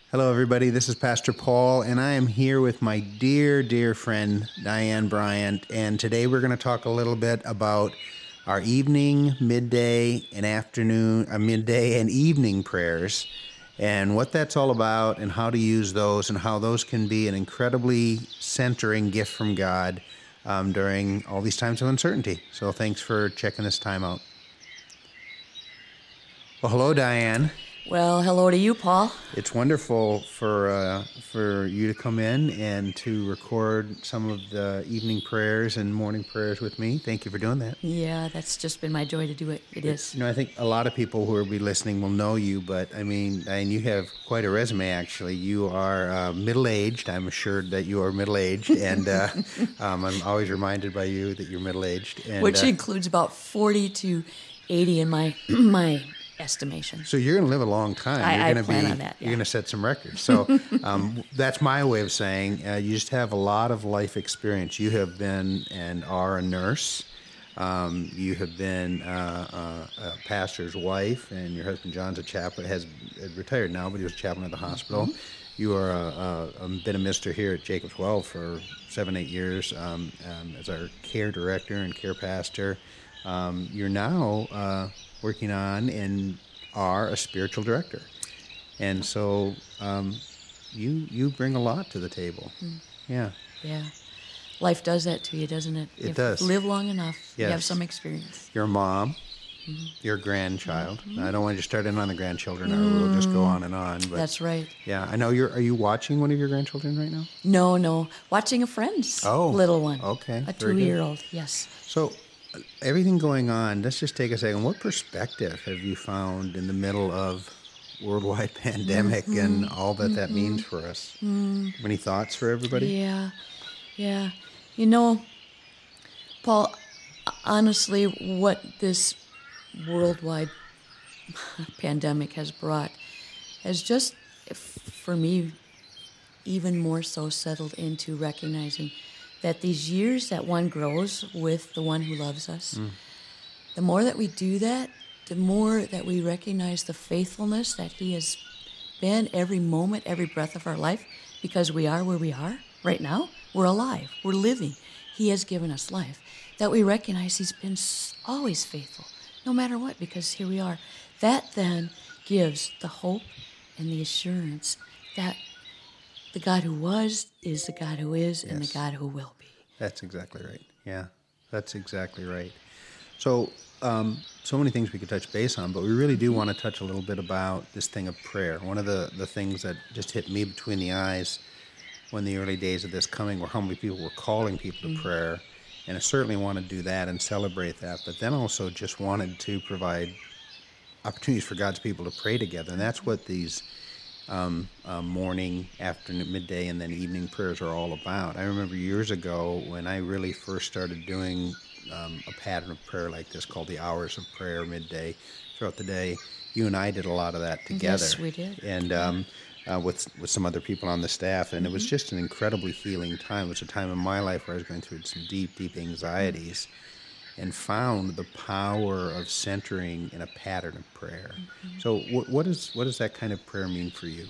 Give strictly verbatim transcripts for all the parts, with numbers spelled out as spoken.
Hello, everybody. This is Pastor Paul, and I am here with my dear, dear friend, Diane Bryant. And today we're going to talk a little bit about our evening, midday, and afternoon, uh, midday and evening prayers, and what that's all about, and how to use those, and how those can be an incredibly centering gift from God um, during all these times of uncertainty. So thanks for checking this time out. Well, hello, Diane. Well, hello to you, Paul. It's wonderful for uh, for you to come in and to record some of the evening prayers and morning prayers with me. Thank you for doing that. Yeah, that's just been my joy to do it. It is. You know, I think a lot of people who will be listening will know you, but I mean, and you have quite a resume, actually. You are uh, middle-aged. I'm assured that you are middle-aged, and uh, um, I'm always reminded by you that you're middle-aged. And, Which uh, includes about forty to eighty in my my estimation. So you're going to live a long time. I- you're I going to plan be. on that, You're yeah. going to set some records. So um, that's my way of saying uh, you just have a lot of life experience. You have been and are a nurse. Um, you have been uh, uh, a pastor's wife, and your husband John's a chaplain. Has retired now, but he was a chaplain at the hospital. Mm-hmm. You are a, a, a been a minister here at Jacob's Well for seven, eight years um, um, as our care director and care pastor. Um, you're now uh, working on and are a spiritual director, and so um, you you bring a lot to the table. Mm. Yeah, Yeah. Life does that to you, doesn't it? It if does. you live long enough, you have Yes. some experience. you're a mom, Mm-hmm. you're a grandchild. I don't want you to start in on the grandchildren, or we'll just go on and on. But That's right. yeah, I know you're. Are you watching one of your grandchildren right now? No, no. Watching a friend's Oh, little one. okay. A Very good. two-year-old, yes. So, uh, everything going on, let's just take a second. What perspective have you found in the middle of worldwide pandemic Mm-hmm. and all that that means for us? Any thoughts for everybody? Yeah, yeah. You know, Paul, honestly, what this worldwide pandemic has brought has just, for me, even more so settled into recognizing that these years that one grows with the one who loves us, Mm. the more that we do that, the more that we recognize the faithfulness that he has been every moment, every breath of our life, because we are where we are right now. We're alive. We're living. He has given us life. That we recognize he's been s- always faithful, no matter what, because here we are. That then gives the hope and the assurance that the God who was is the God who is and Yes. the God who will be. That's exactly right. Yeah, that's exactly right. So, um, so many things we could touch base on, but we really do want to touch a little bit about this thing of prayer. One of the, the things that just hit me between the eyes when the early days of this coming were how many people were calling people to prayer, and I certainly want to do that and celebrate that, but then also just wanted to provide opportunities for God's people to pray together, and that's what these um, uh, morning, afternoon, midday, and then evening prayers are all about. I remember years ago when I really first started doing um, a pattern of prayer like this called the Hours of Prayer midday throughout the day. You and I did a lot of that together. Yes, we did. And um, uh, with with some other people on the staff, and it was just an incredibly healing time. It was a time in my life where I was going through some deep, deep anxieties, and found the power of centering in a pattern of prayer. Mm-hmm. So, what, what is what does that kind of prayer mean for you?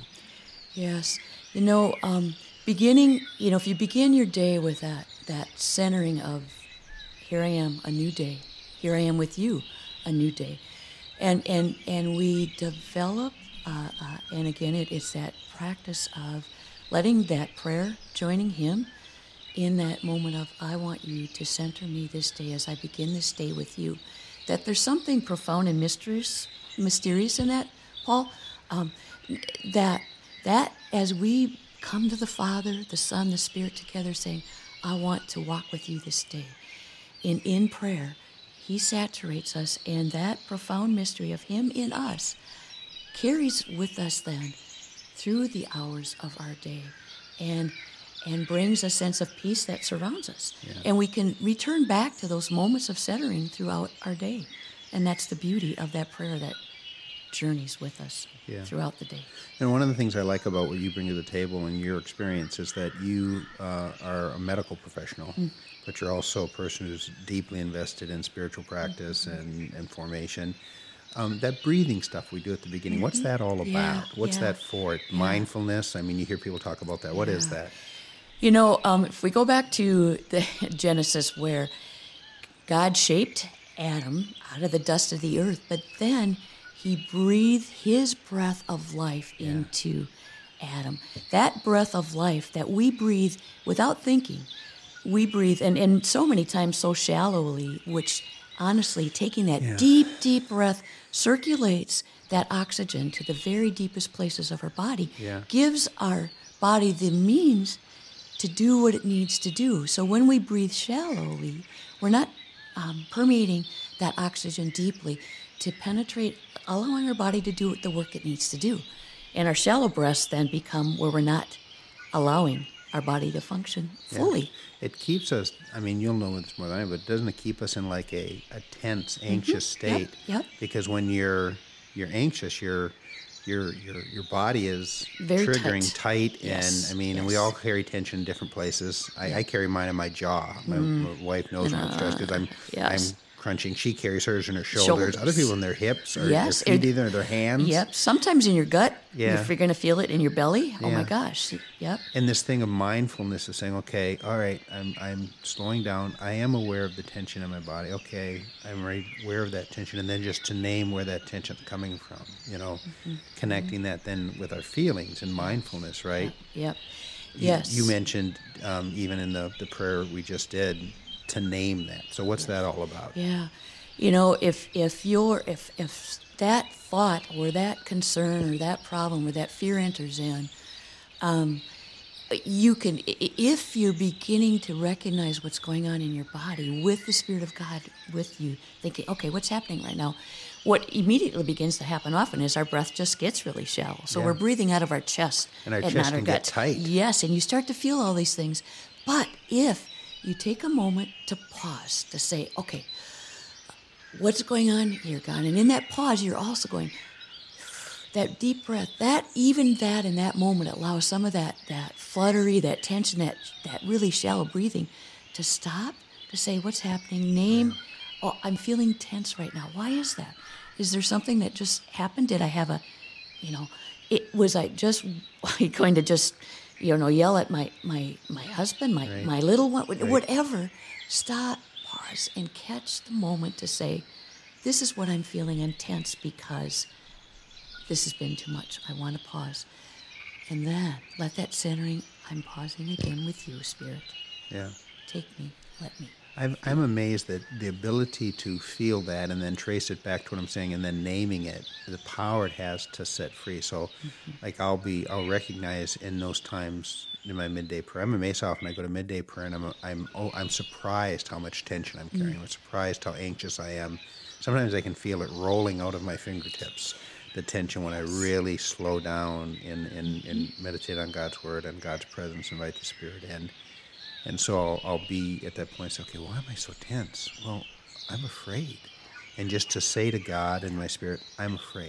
Yes. You know, um, beginning, you know, if you begin your day with that, that centering of, here I am, a new day. Here I am with you, a new day. And and, and we develop, uh, uh, and again, it, it's that practice of letting that prayer, joining him in that moment of, I want you to center me this day as I begin this day with you. That there's something profound and mysterious, mysterious in that, Paul, um, that that as we come to the Father, the Son, the Spirit together saying, I want to walk with you this day. And in prayer, he saturates us, and that profound mystery of him in us carries with us then through the hours of our day and and brings a sense of peace that surrounds us. Yeah. And we can return back to those moments of centering throughout our day. And that's the beauty of that prayer that journeys with us Yeah. throughout the day. And one of the things I like about what you bring to the table and your experience is that you uh, are a medical professional, mm. but you're also a person who's deeply invested in spiritual practice mm-hmm. and, and formation. Um, that breathing stuff we do at the beginning, what's that all about? Yeah, What's yeah, that for? yeah. Mindfulness? I mean, you hear people talk about that. What is Yeah. that? You know, um, if we go back to the Genesis where God shaped Adam out of the dust of the earth, but then he breathed his breath of life Yeah. into Adam. That breath of life that we breathe without thinking, we breathe, and, and so many times so shallowly, which honestly, taking that Yeah. deep, deep breath circulates that oxygen to the very deepest places of our body, Yeah. gives our body the means to do what it needs to do. So when we breathe shallowly, we're not um, permeating that oxygen deeply to penetrate, allowing our body to do the work it needs to do. And our shallow breaths then become where we're not allowing our body to function Yeah. fully. It keeps us, I mean, you'll know this more than I, but doesn't it keep us in like a, a tense, anxious state? yep. Because when you're you're anxious, your your your your body is Very triggering tight, Yes, and I mean, and we yes. all carry tension in different places. I, I carry mine in my jaw. My, my wife knows when I'm stressed because I'm yes. I'm crunching. She carries hers in her shoulders. Other Shoulders. people in their hips or Yes, their feet, it- either or their hands. Yep. Sometimes in your gut, Yeah. if you're going to feel it in your belly, oh Yeah. my gosh. Yep. And this thing of mindfulness is saying, okay, all right, I'm I'm slowing down. I am aware of the tension in my body. Okay, I'm right, aware of that tension, and then just to name where that tension's coming from. You know, Mm-hmm. connecting that then with our feelings and mindfulness, right? Yep. You- Yes. You, mentioned um, even in the the prayer we just did to name that. So what's that all about? Yeah. You know, if if you're if if that thought or that concern or that problem or that fear enters in, um, you can i- i- if you're beginning to recognize what's going on in your body with the Spirit of God with you, thinking, okay, what's happening right now? What immediately begins to happen often is our breath just gets really shallow. So Yeah. we're breathing out of our chest And our and chest not our can get gut. tight. Yes, and you start to feel all these things. But if you take a moment to pause, to say, okay, what's going on here, God? And in that pause, you're also going, that deep breath, that even that in that moment allows some of that that fluttery, that tension, that that really shallow breathing to stop, to say, what's happening? Name, oh, I'm feeling tense right now. Why is that? Is there something that just happened? Did I have a, you know, it was I just going to just, you know, yell at my my my husband, my Right. my little one, whatever. Stop, pause, and catch the moment to say, this is what I'm feeling. I'm tense because this has been too much. I want to pause. And then let that centering, I'm pausing again with you, Spirit. Yeah. Take me, let me. I'm, I'm amazed that the ability to feel that and then trace it back to what I'm saying and then naming it, the power it has to set free. So, like, I'll be, I'll recognize in those times in my midday prayer. I'm amazed how often I go to midday prayer and I'm, I'm, oh, I'm surprised how much tension I'm carrying. I'm surprised how anxious I am. Sometimes I can feel it rolling out of my fingertips, the tension when I really slow down and, and, and meditate on God's word and God's presence, invite the Spirit in. And so I'll, I'll be at that point and say, okay, why am I so tense? Well, I'm afraid. And just to say to God in my spirit, I'm afraid.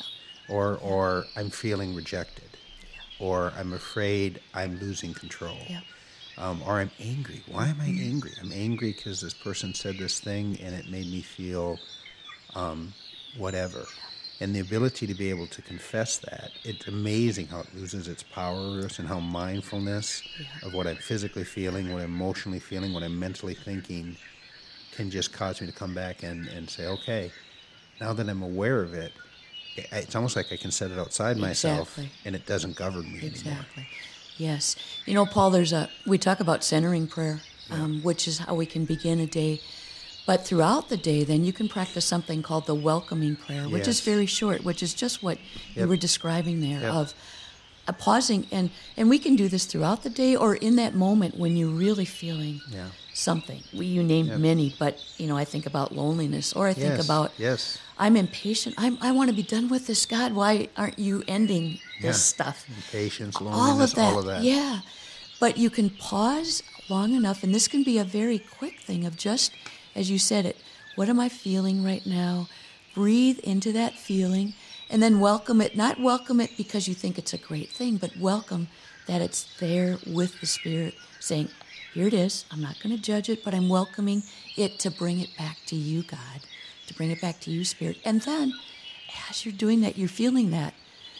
Or or I'm feeling rejected. Or I'm afraid I'm losing control. Yeah. Um, or I'm angry. Why am I angry? I'm angry because this person said this thing and it made me feel um, whatever. And the ability to be able to confess that, it's amazing how it loses its power over us and how mindfulness Yeah. of what I'm physically feeling, what I'm emotionally feeling, what I'm mentally thinking can just cause me to come back and, and say, okay, now that I'm aware of it, it- it's almost like I can set it outside myself Exactly. and it doesn't govern me anymore. Exactly. Yes. You know, Paul, there's a, we talk about centering prayer, um, which is how we can begin a day. But throughout the day, then you can practice something called the welcoming prayer, which is Yes. very short, which is just what you Yep. were describing there Yep. of uh, pausing. And, and we can do this throughout the day or in that moment when you're really feeling Yeah. something. We, you named Yep. many, but, you know, I think about loneliness or I think Yes, about yes. I'm impatient. I'm, I want to be done with this. God, why aren't you ending this Yeah. stuff? Patience, all loneliness, of that. all of that. Yeah. But you can pause long enough, and this can be a very quick thing of just, as you said it, what am I feeling right now? Breathe into that feeling, and then welcome it. Not welcome it because you think it's a great thing, but welcome that it's there with the Spirit saying, here it is. I'm not going to judge it, but I'm welcoming it to bring it back to you, God, to to bring it back to you, Spirit. And then, as you're doing that, you're feeling that,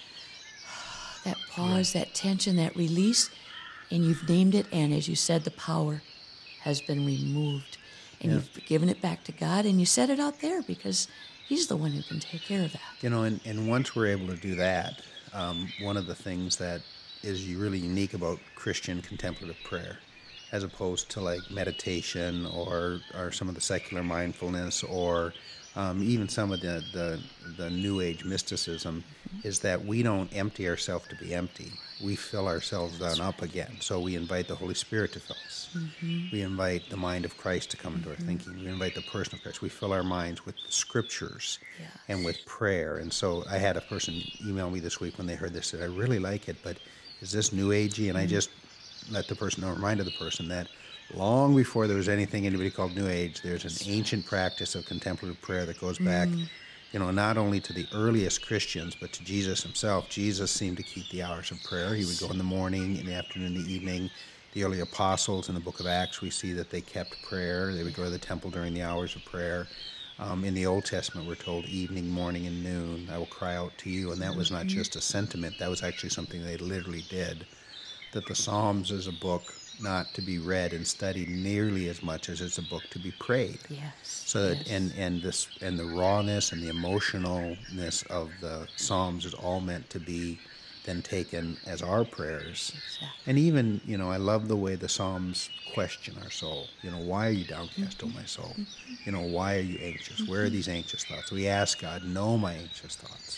that pause, that tension, that release, and you've named it, and as you said, the power has been removed. And Yeah. you've given it back to God, and you set it out there because He's the one who can take care of that. You know, and, and once we're able to do that, um, one of the things that is really unique about Christian contemplative prayer, as opposed to like meditation or, or some of the secular mindfulness or um, even some of the, the, the New Age mysticism, mm-hmm. is that we don't empty ourselves to be empty. We fill ourselves down up again. So we invite the Holy Spirit to fill us. Mm-hmm. We invite the mind of Christ to come into mm-hmm. our thinking. We invite the person of Christ. We fill our minds with the scriptures yes. and with prayer. And so I had a person email me this week when they heard this, said, I really like it, but is this New Agey? And mm-hmm. I just let the person know, reminded the person that long before there was anything anybody called New Age, there's an ancient practice of contemplative prayer that goes back, mm. you know, not only to the earliest Christians, but to Jesus himself. Jesus seemed to keep the hours of prayer. He would go in the morning, in the afternoon, in the evening. The early apostles in the book of Acts, we see that they kept prayer. They would go to the temple during the hours of prayer. Um, in the Old Testament, we're told evening, morning, and noon, I will cry out to you. And that was not just a sentiment. That was actually something they literally did. That the Psalms is a book not to be read and studied nearly as much as it's a book to be prayed. Yes. So that yes. and and this and the rawness and the emotionalness of the Psalms is all meant to be then taken as our prayers. Exactly. And even, you know, I love the way the Psalms question our soul. You know, why are you downcast, mm-hmm. O my soul? Mm-hmm. You know, why are you anxious? Mm-hmm. Where are these anxious thoughts? We ask God, know my anxious thoughts.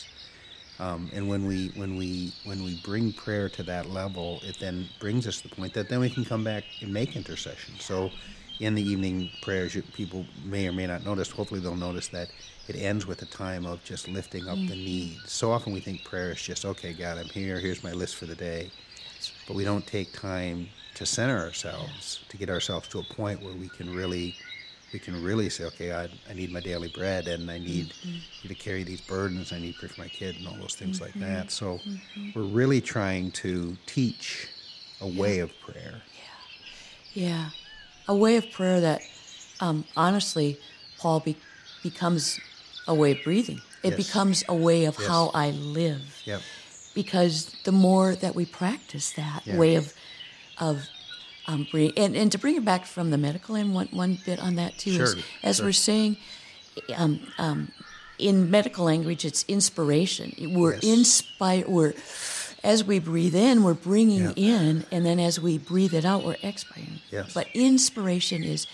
Um, and when we when we when we bring prayer to that level, it then brings us to the point that then we can come back and make intercession. So, in the evening prayers, you, people may or may not notice. Hopefully, they'll notice that it ends with a time of just lifting up mm. the needs. So often we think prayer is just, okay, God, I'm here. Here's my list for the day. But we don't take time to center ourselves, to get ourselves to a point where we can really. We can really say, okay, I, I need my daily bread, and I need mm-hmm. to carry these burdens. I need to pray for my kid, and all those things mm-hmm. like that. So mm-hmm. we're really trying to teach a yeah. way of prayer. Yeah, yeah, a way of prayer that, um, honestly, Paul, be- becomes a way of breathing. It yes. becomes a way of yes. how I live. Yep. Because the more that we practice that yeah. way of of Um, and, and to bring it back from the medical end, one, one bit on that too, sure, is, as sure. we're saying, um, um, in medical language, it's inspiration. We're yes. inspired. We're as we breathe in, we're bringing yeah. in, and then as we breathe it out, we're expiring. Yes. But inspiration is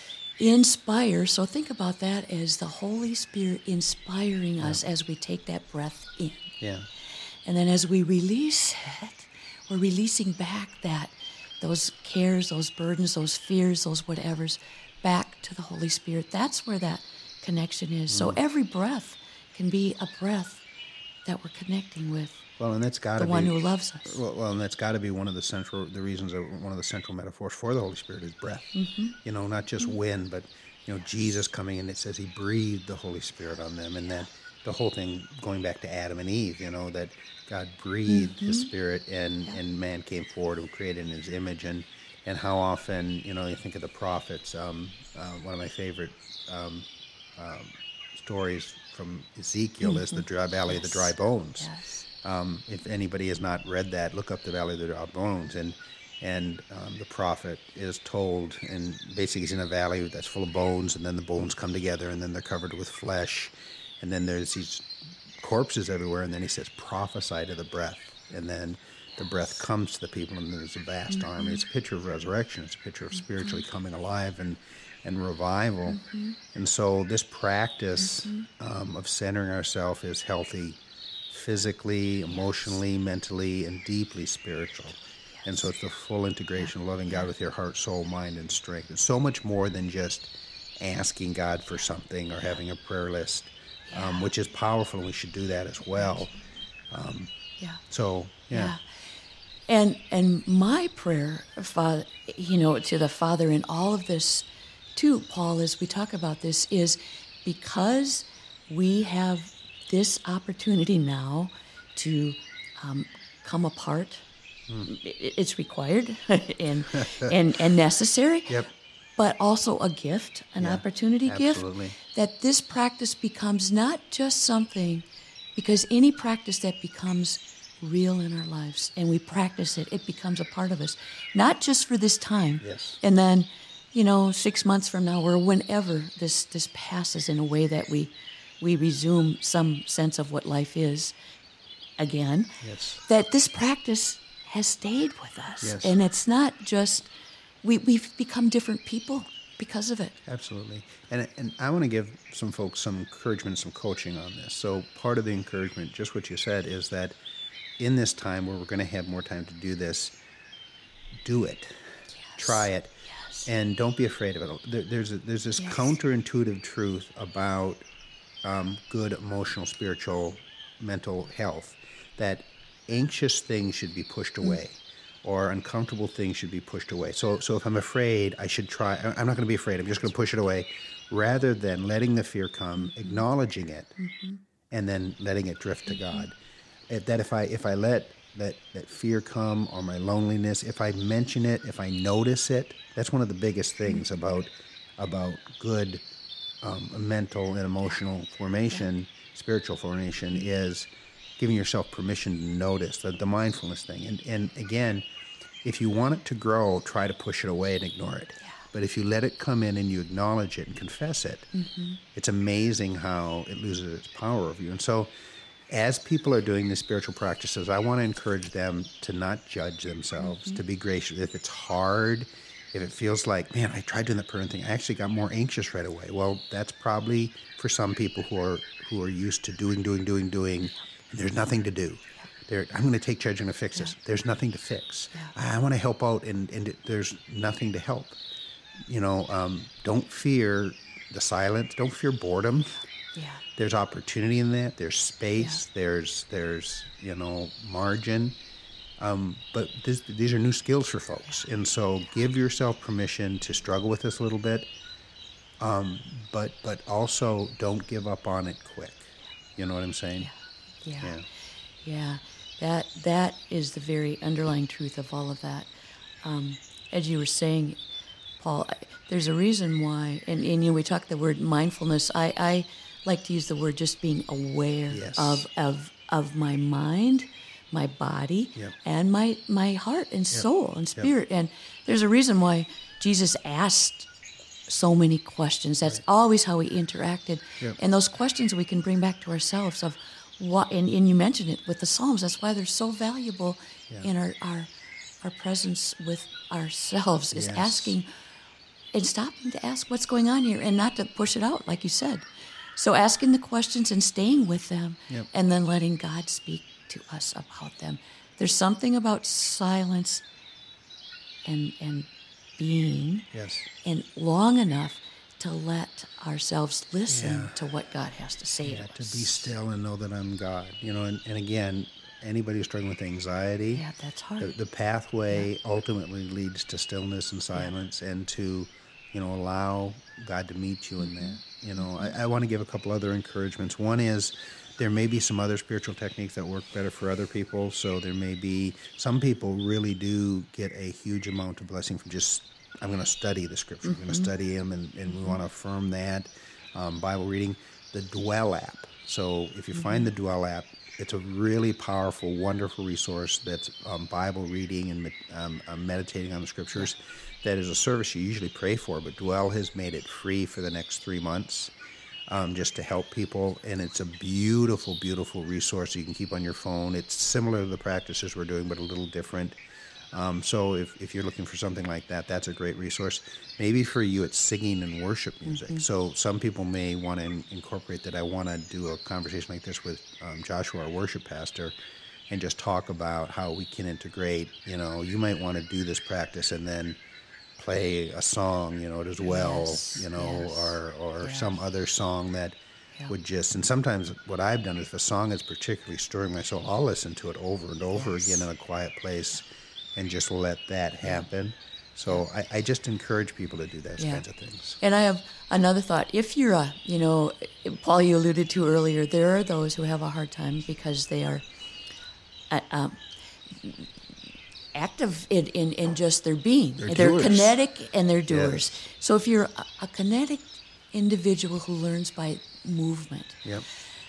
inspire. So think about that as the Holy Spirit inspiring yeah. us as we take that breath in. Yeah. And then as we release it, we're releasing back that. Those cares, those burdens, those fears, those whatevers, back to the Holy Spirit. That's where that connection is. Mm. So every breath can be a breath that we're connecting with. Well, and that's got to the be one who loves us. Well, well and that's got to be one of the central, the reasons that one of the central metaphors for the Holy Spirit is breath. Mm-hmm. You know, not just mm-hmm. wind, but you know, Jesus coming in. It says He breathed the Holy Spirit on them, and that the whole thing going back to Adam and Eve. You know that. God breathed mm-hmm. His Spirit, and, yeah. and man came forward and created in His image. And, and how often, you know, you think of the prophets. Um, uh, one of my favorite um, um, stories from Ezekiel mm-hmm. is the dry Valley yes. of the Dry Bones. Yes. Um, if anybody has not read that, look up the Valley of the Dry Bones. And and um, the prophet is told, and basically he's in a valley that's full of bones, and then the bones come together, and then they're covered with flesh, and then there's these corpses everywhere, and then he says, prophesy to the breath, and then the breath comes to the people, and there's a vast mm-hmm. army. It's a picture of resurrection. It's a picture of spiritually mm-hmm. coming alive and, and revival. Mm-hmm. And so this practice mm-hmm. um, of centering ourselves is healthy physically, emotionally, yes. mentally, and deeply spiritual. Yes. And so it's the full integration of loving God with your heart, soul, mind, and strength. It's so much more than just asking God for something or having a prayer list. Yeah. Um, which is powerful, and we should do that as well. Um, yeah. So, yeah. yeah. And and my prayer, Father, you know, to the Father in all of this, too, Paul, as we talk about this, is because we have this opportunity now to um, come apart. Mm. It's required and and and necessary. Yep. but also a gift, an Yeah, opportunity absolutely. gift, that this practice becomes not just something, because any practice that becomes real in our lives and we practice it, it becomes a part of us, not just for this time. Yes. And then, you know, six months from now or whenever this, this passes in a way that we, we resume some sense of what life is again, Yes. that this practice has stayed with us. Yes. And it's not just, we, we've become different people because of it. Absolutely. And and I want to give some folks some encouragement, some coaching on this. So part of the encouragement, just what you said, is that in this time where we're going to have more time to do this, do it. Yes. Try it. Yes. And don't be afraid of it. There, there's a, there's this Yes. counterintuitive truth about um, good emotional, spiritual, mental health, that anxious things should be pushed away. Or uncomfortable things should be pushed away. So, so if I'm afraid, I should try. I- I'm not going to be afraid. I'm just going to push it away, rather than letting the fear come, acknowledging it, and then letting it drift to God. If that if I if I let that that fear come, or my loneliness, if I mention it, if I notice it, that's one of the biggest things about about good um, mental and emotional formation, spiritual formation, is giving yourself permission to notice the, the mindfulness thing. And and again, if you want it to grow, try to push it away and ignore it. Yeah. But if you let it come in and you acknowledge it and confess it, it's amazing how it loses its power over you. And so as people are doing these spiritual practices, I want to encourage them to not judge themselves, to be gracious. If it's hard, if it feels like, man, I tried doing that prayer thing, I actually got more anxious right away. Well, that's probably for some people who are who are used to doing, doing, doing, doing, and there's nothing to do. There, I'm going to take charge, I'm going to fix this. There's nothing to fix. I, I want to help out, and, and it, there's nothing to help. You know, um, don't fear the silence. Don't fear boredom. Yeah. There's opportunity in that. There's space. There's there's you know margin. Um, but this, these are new skills for folks, and so give yourself permission to struggle with this a little bit. Um, but but also don't give up on it quick. You know what I'm saying? Yeah. Yeah. Yeah. That that is the very underlying truth of all of that. Um, as you were saying, Paul, I- there's a reason why, and, and you know, we talk the word mindfulness. I, I like to use the word just being aware Yes. of of of my mind, my body, Yep. and my my heart and soul and Yep. spirit. And there's a reason why Jesus asked so many questions. That's always how he interacted. Yep. And those questions we can bring back to ourselves of what, and, and you mentioned it with the Psalms. That's why they're so valuable Yeah. in our, our our presence with ourselves, is Yes. asking and stopping to ask what's going on here and not to push it out, like you said. So asking the questions and staying with them, Yep. and then letting God speak to us about them. There's something about silence and and being Yes. and long enough to let ourselves listen Yeah. to what God has to say Yeah, to to us. be still and know that I'm God. You know, and, and again, anybody who's struggling with anxiety, Yeah, that's hard. the, the pathway ultimately leads to stillness and silence, and to, you know, allow God to meet you in that. You know, I, I want to give a couple other encouragements. One is, there may be some other spiritual techniques that work better for other people. So there may be, some people really do get a huge amount of blessing from just, I'm going to study the scripture. I'm going to study them, and, and we want to affirm that. Um, Bible reading, the Dwell app. So if you find the Dwell app, it's a really powerful, wonderful resource that's um, Bible reading and um, uh, meditating on the scriptures. That is a service you usually pray for, but Dwell has made it free for the next three months. Um, just to help people, and it's a beautiful, beautiful resource you can keep on your phone. It's similar to the practices we're doing, but a little different. Um, so if, if you're looking for something like that, that's a great resource. Maybe for you, it's singing and worship music. So some people may want to in, incorporate that. I want to do a conversation like this with um, Joshua, our worship pastor, and just talk about how we can integrate. You know, you might want to do this practice and then play a song, you know, as well, Yes, you know, yes, or or yeah. some other song that Yeah. would just, and sometimes what I've done is if a song is particularly stirring my soul, I'll listen to it over and over Yes. again in a quiet place and just let that happen. So I, I just encourage people to do those Yeah. kinds of things. And I have another thought. If you're a, you know, Paul, you alluded to earlier, there are those who have a hard time because they are uh, um, active in, in, in just their being. They're They're doers. kinetic and they're doers. Yes. So if you're a, a kinetic individual who learns by movement, Yep.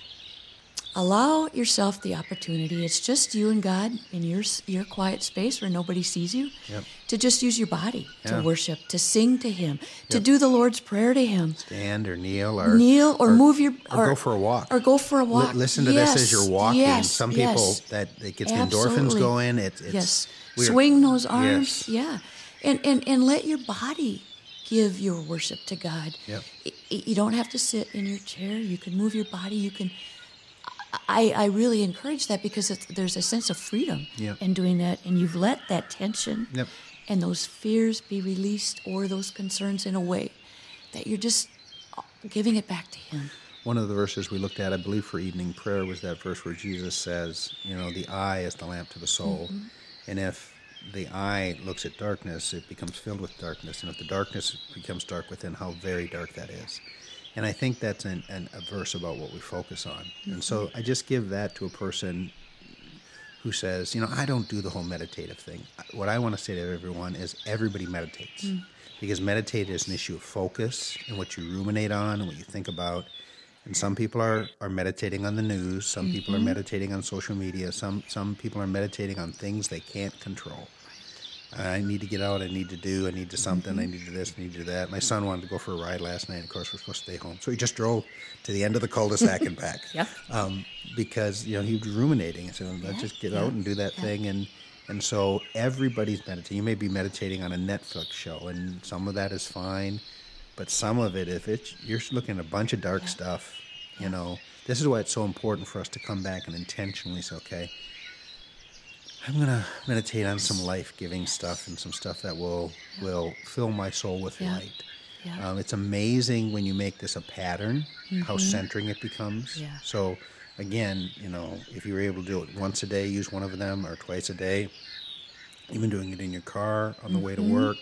allow yourself the opportunity. It's just you and God in your your quiet space where nobody sees you. Yep. To just use your body Yeah. to worship, to sing to Him, to Yep. do the Lord's Prayer to Him. Stand or kneel or Kneel or, move your or go for a walk. or go for a Li- walk. listen to Yes, this as you're walking. Yes, Some people yes. that it gets the endorphins Absolutely. going. It's, it's yes. we're- Swing those arms. Yes. Yeah. And, and and let your body give your worship to God. Yep. Y- y- You don't have to sit in your chair. You can move your body. You can. I, I really encourage that because it's, there's a sense of freedom Yep. in doing that, and you've let that tension Yep. and those fears be released, or those concerns in a way that you're just giving it back to Him. One of the verses we looked at, I believe, for evening prayer was that verse where Jesus says, you know, the eye is the lamp to the soul. Mm-hmm. And if the eye looks at darkness, it becomes filled with darkness. And if the darkness becomes dark within, how very dark that is. And I think that's an, an, a verse about what we focus on. Mm-hmm. And so I just give that to a person who says, you know, I don't do the whole meditative thing. What I want to say to everyone is everybody meditates. Mm. Because meditate is an issue of focus and what you ruminate on and what you think about. And some people are, are meditating on the news. Some mm-hmm. people are meditating on social media. Some some people are meditating on things they can't control. I need to get out. I need to do. I need to something. Mm-hmm. I need to do this. I need to do that. My son wanted to go for a ride last night. Of course, we're supposed to stay home. So he just drove to the end of the cul-de-sac and back. Yep. Um, because, you know, he was ruminating. I said, well, let's Yeah. just get Yeah. out and do that Yeah. thing. And and so everybody's meditating. You may be meditating on a Netflix show, and some of that is fine. But some of it, if it's you're looking at a bunch of dark Yeah. stuff, Yeah. you know, this is why it's so important for us to come back and intentionally say, okay, I'm going to meditate on some life-giving stuff and some stuff that will will fill my soul with Yeah. light. Yeah. Um, it's amazing when you make this a pattern, how Mm-hmm. centering it becomes. Yeah. So, again, you know, if you were able to do it once a day, use one of them, or twice a day, even doing it in your car on the way to work.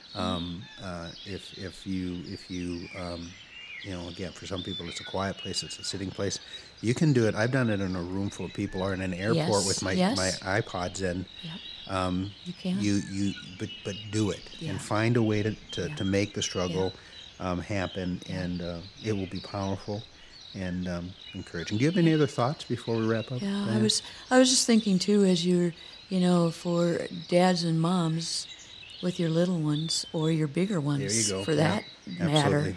Um, uh, if if you if you um, you know, again, for some people it's a quiet place, it's a sitting place. You can do it. I've done it in a room full of people or in an airport Yes, with my, yes. my iPods in. Yep. Um, You can. You you but but do it Yeah. and find a way to to, Yeah. to make the struggle um, happen, and uh, it will be powerful and um, encouraging. Do you have any other thoughts before we wrap up? Yeah, I Diane? was I was just thinking too, as you're, you know, for dads and moms with your little ones or your bigger ones, There you go. for Yeah, that matter, absolutely.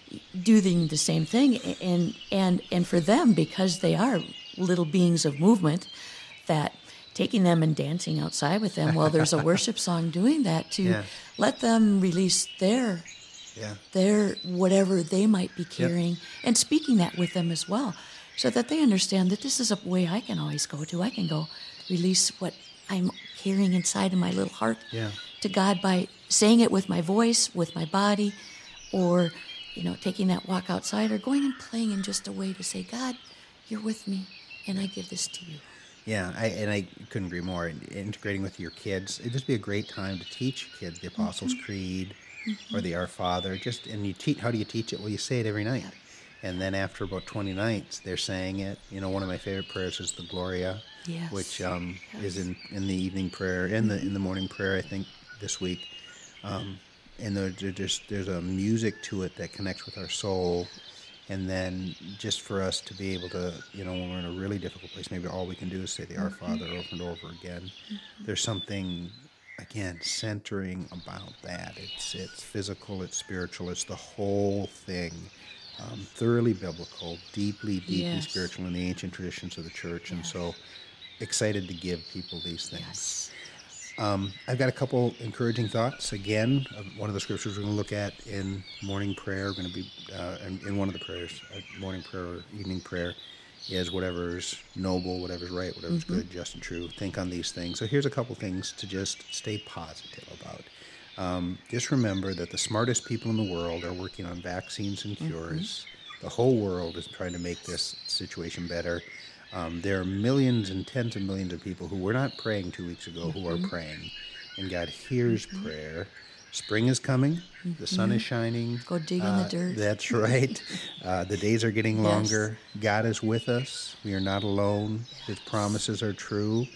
doing the same thing, and and and for them, because they are little beings of movement, that taking them and dancing outside with them while there's a worship song, doing that to Yeah. let them release their Yeah. their whatever they might be carrying, and speaking that with them as well, so that they understand that this is a way I can always go to. I can go release what I'm carrying inside of my little heart Yeah. to God by saying it with my voice, with my body, or, you know, taking that walk outside, or going and playing in just a way to say, God, you're with me, and I give this to you. Yeah, I, and I couldn't agree more. Integrating with your kids, it'd just be a great time to teach kids the Apostles' Mm-hmm. Creed or the Our Father. Just and you teach. How do you teach it? Well, you say it every night, and then after about twenty nights, they're saying it. You know, one of my favorite prayers is the Gloria, Yes. which um, Yes. is in, in the evening prayer, in the in the morning prayer. I think this week, um, and there, there just there's a music to it that connects with our soul. And then just for us to be able to, you know, when we're in a really difficult place, maybe all we can do is say the Our Father over and over again. Mm-hmm. There's something, again, centering about that. It's it's physical, it's spiritual, it's the whole thing. Um, thoroughly biblical, deeply, deeply Yes. spiritual in the ancient traditions of the church. And so excited to give people these things. Yes. Um, I've got a couple encouraging thoughts. Again, uh, one of the scriptures we're going to look at in morning prayer, going to be uh, in, in one of the prayers, uh, morning prayer or evening prayer, is whatever's noble, whatever's right, whatever's Mm-hmm. good, just, and true. Think on these things. So here's a couple things to just stay positive about. Um, just remember that the smartest people in the world are working on vaccines and cures. The whole world is trying to make this situation better. Um, there are millions and tens of millions of people who were not praying two weeks ago who are praying. And God hears prayer. Spring is coming. The sun is shining. Go dig in Uh, the dirt. That's right. Uh, the days are getting longer. God is with us. We are not alone. His promises are true.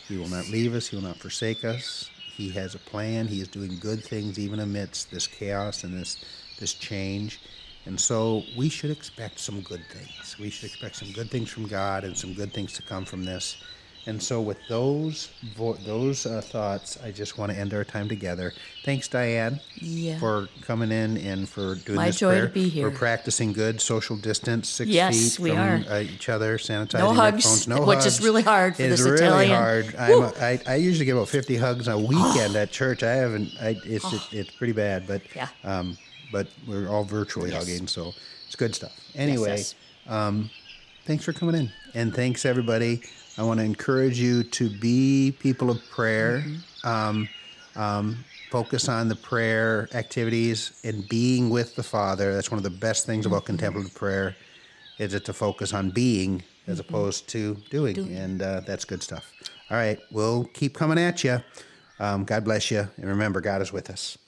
He will not leave us. He will not forsake us. He has a plan. He is doing good things even amidst this chaos and this this change. And so we should expect some good things. We should expect some good things from God and some good things to come from this. And so with those vo- those uh, thoughts, I just want to end our time together. Thanks, Diane, Yeah. for coming in and for doing My this joy to prayer. be here. We're practicing good social distance, six Yes, feet we from are. Uh, each other, sanitizing No hugs, microphones, no which hugs. is really hard for It this is really Italian. hard. I'm a, I, I usually get about fifty hugs a weekend at church. I haven't. I, it's it, it's pretty bad, but Yeah. um, but we're all virtually Yes. hugging, so it's good stuff. Anyway. yes. Um, thanks for coming in. And thanks, everybody. I want to encourage you to be people of prayer. Mm-hmm. Um, um, focus on the prayer activities and being with the Father. That's one of the best things about Mm-hmm. contemplative prayer, is it to focus on being as Mm-hmm. opposed to doing. Doing. And uh, that's good stuff. All right. We'll keep coming at you. Um, God bless you. And remember, God is with us.